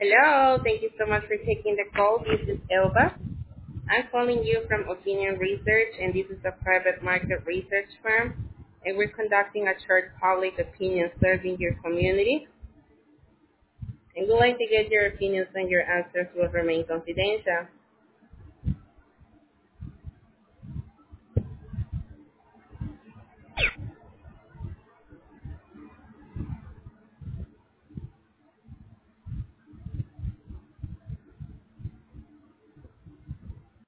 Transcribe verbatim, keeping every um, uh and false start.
Hello, thank you so much for taking the call. This is Elba. I'm calling you from Opinion Research, and this is a private market research firm, and we're conducting a short public opinion survey in your community. And we'd like to get your opinions and your answers will remain confidential.